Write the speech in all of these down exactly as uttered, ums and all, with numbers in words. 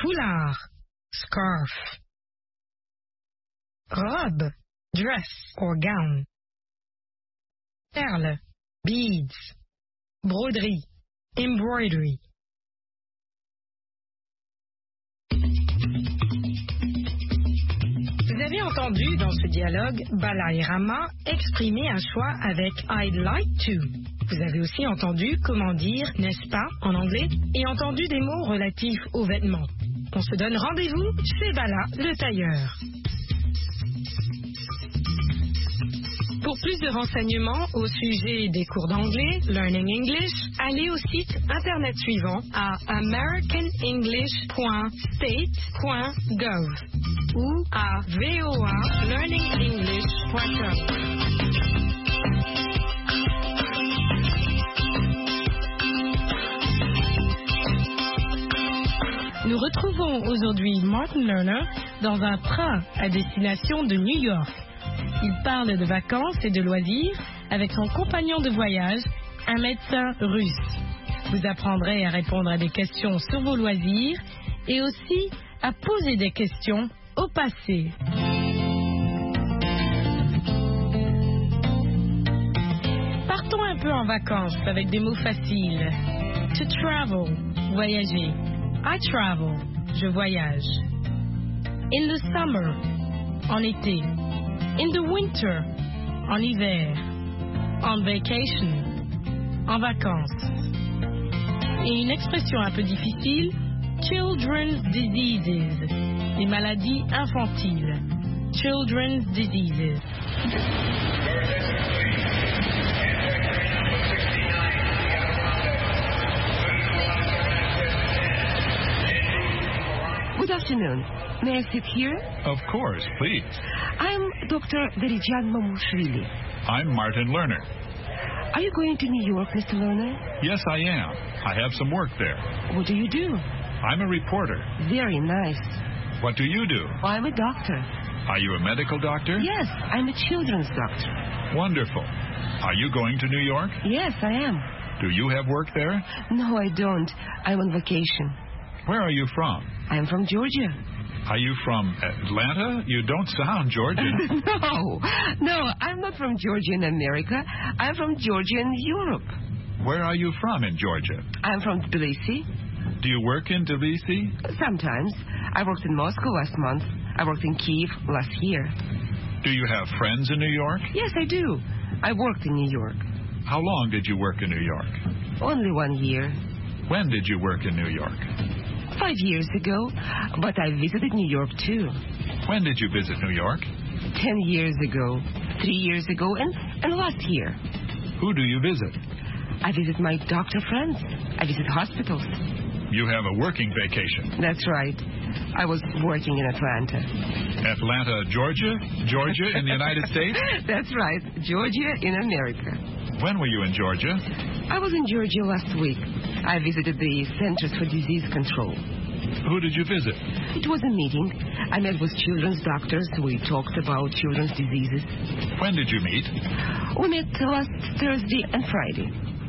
Foulard, scarf. Robe, dress or gown. Perles, beads. Broderie, embroidery. Vous avez entendu dans ce dialogue Bala et Rama exprimer un choix avec I'd like to. Vous avez aussi entendu comment dire n'est-ce pas en anglais et entendu des mots relatifs aux vêtements. On se donne rendez-vous chez Bala le tailleur. Pour plus de renseignements au sujet des cours d'anglais, Learning English, allez au site internet suivant à american english point state point gov ou à voa learning english point com. Nous retrouvons aujourd'hui Martin Lerner dans un train à destination de New York. Il parle de vacances et de loisirs avec son compagnon de voyage, un médecin russe. Vous apprendrez à répondre à des questions sur vos loisirs et aussi à poser des questions au passé. Partons un peu en vacances avec des mots faciles. To travel, voyager. I travel, je voyage. In the summer, en été. In the winter, en hiver. On vacation, en vacances. Et une expression un peu difficile, children's diseases, les maladies infantiles. Children's diseases. Good afternoon. May I sit here? Of course, please. I'm Doctor Verijan Mamushvili. I'm Martin Lerner. Are you going to New York, Mister Lerner? Yes, I am. I have some work there. What do you do? I'm a reporter. Very nice. What do you do? I'm a doctor. Are you a medical doctor? Yes, I'm a children's doctor. Wonderful. Are you going to New York? Yes, I am. Do you have work there? No, I don't. I'm on vacation. Where are you from? I'm from Georgia. Are you from Atlanta? You don't sound Georgian. no, no, I'm not from Georgia in America. I'm from Georgia in Europe. Where are you from in Georgia? I'm from Tbilisi. Do you work in Tbilisi? Sometimes. I worked in Moscow last month. I worked in Kiev last year. Do you have friends in New York? Yes, I do. I worked in New York. How long did you work in New York? Only one year. When did you work in New York? Five years ago, but I visited New York too. When did you visit New York? Ten years ago, three years ago, and, and last year. Who do you visit? I visit my doctor friends. I visit hospitals. You have a working vacation. That's right. I was working in Atlanta. Atlanta, Georgia? Georgia in the United States? That's right. Georgia in America. When were you in Georgia? I was in Georgia last week. I visited the Centers for Disease Control. Who did you visit? It was a meeting. I met with children's doctors. We talked about children's diseases. When did you meet? We met last Thursday and Friday.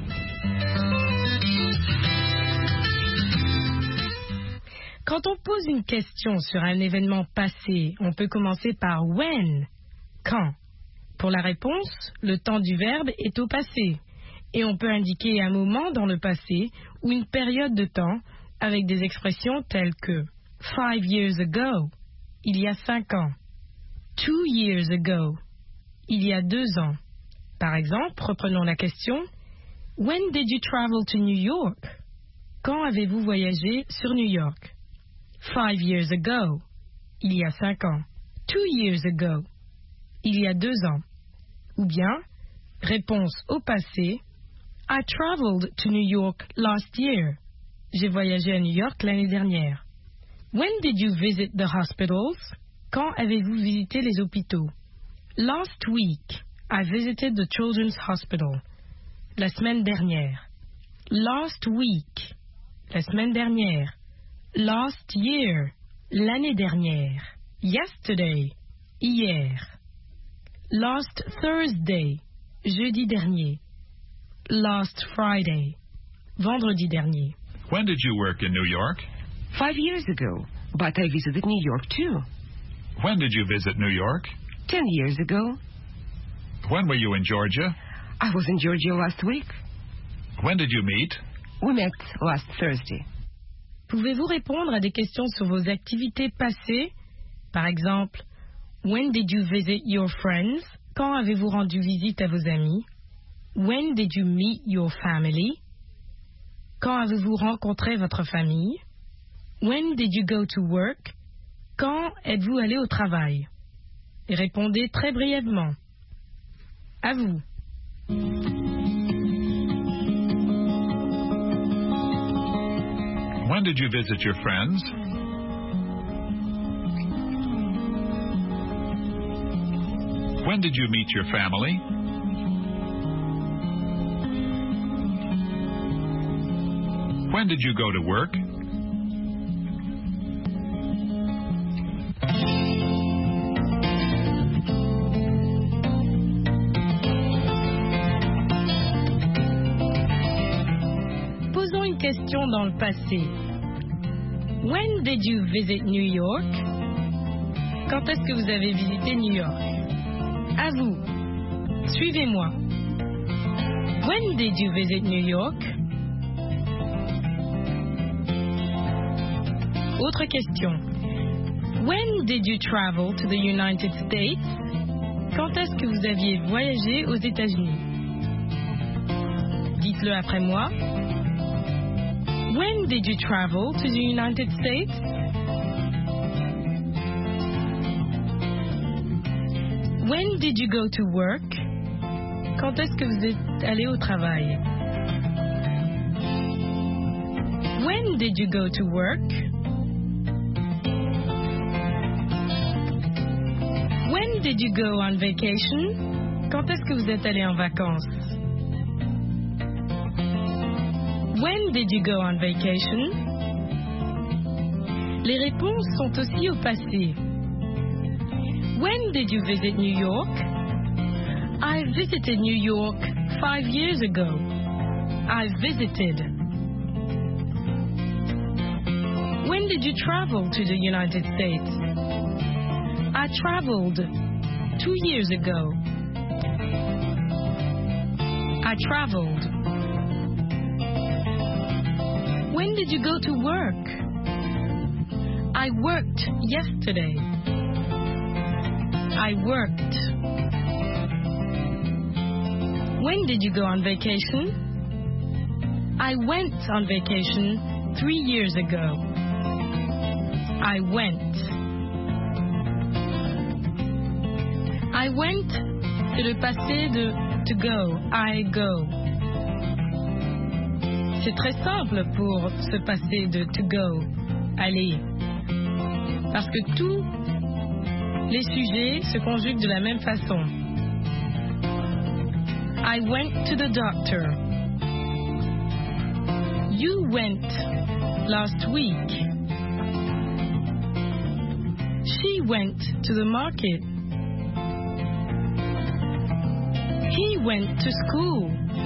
Quand on pose une question sur un événement passé, on peut commencer par when, quand. Pour la réponse, le temps du verbe est au passé. Et on peut indiquer un moment dans le passé ou une période de temps avec des expressions telles que five years ago, il y a cinq ans. Two years ago, il y a deux ans. Par exemple, reprenons la question. When did you travel to New York? Quand avez-vous voyagé sur New York? Five years ago, il y a cinq ans. Two years ago, il y a deux ans. Ou bien, réponse au passé, I traveled to New York last year. J'ai voyagé à New York l'année dernière. When did you visit the hospitals? Quand avez-vous visité les hôpitaux? Last week, I visited the Children's Hospital. La semaine dernière. Last week, la semaine dernière. Last year, l'année dernière. Yesterday, hier. Last Thursday, jeudi dernier. Last Friday, vendredi dernier. When did you work in New York? Five years ago, but I visited New York too. When did you visit New York? Ten years ago. When were you in Georgia? I was in Georgia last week. When did you meet? We met last Thursday. Pouvez-vous répondre à des questions sur vos activités passées? Par exemple, when did you visit your friends? Quand avez-vous rendu visite à vos amis? When did you meet your family? Quand avez-vous rencontré votre famille? When did you go to work? Quand êtes-vous allé au travail? Et répondez très brièvement. À vous. When did you visit your friends? When did you meet your family? When did you go to work? Posons une question dans le passé. When did you visit New York? Quand est-ce que vous avez visité New York? À vous. Suivez-moi. When did you visit New York? Autre question. When did you travel to the United States? Quand est-ce que vous aviez voyagé aux États-Unis? Dites-le après moi. When did you travel to the United States? When did you go to work? Quand est-ce que vous êtes allé au travail? When did you go to work? When did you go on vacation? Quand est-ce que vous êtes allé en vacances? When did you go on vacation? Les réponses sont aussi au passé. When did you visit New York? I visited New York five years ago. I visited. When did you travel to the United States? I traveled two years ago. I traveled. When did you go to work? I worked yesterday. I worked. When did you go on vacation? I went on vacation three years ago. I went. I went, c'est le passé de to go. I go. C'est très simple pour ce passé de to go, aller. Parce que tous les sujets se conjuguent de la même façon. I went to the doctor. You went last week. She went to the market. He went to school.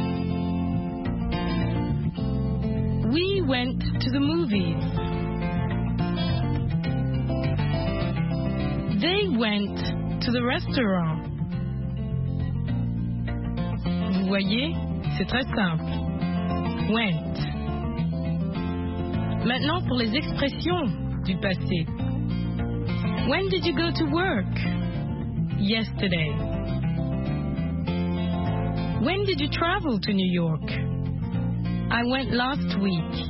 We went to the movies. They went to the restaurant. Vous voyez, c'est très simple. Went. Maintenant pour les expressions du passé. When did you go to work? Yesterday. When did you travel to New York? I went last week.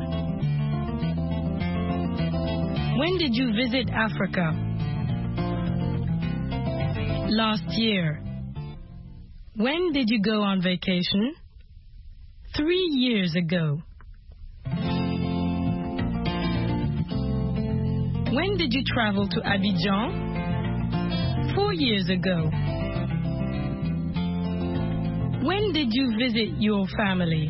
When did you visit Africa? Last year. When did you go on vacation? Three years ago. When did you travel to Abidjan? Four years ago. When did you visit your family?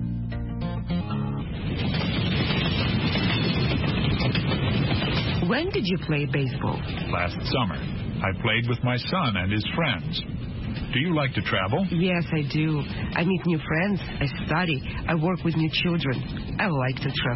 When did you play baseball? Last summer. I played with my son and his friends. Do you like to travel? Yes, I do. I meet new friends. I study. I work with new children. I like to travel.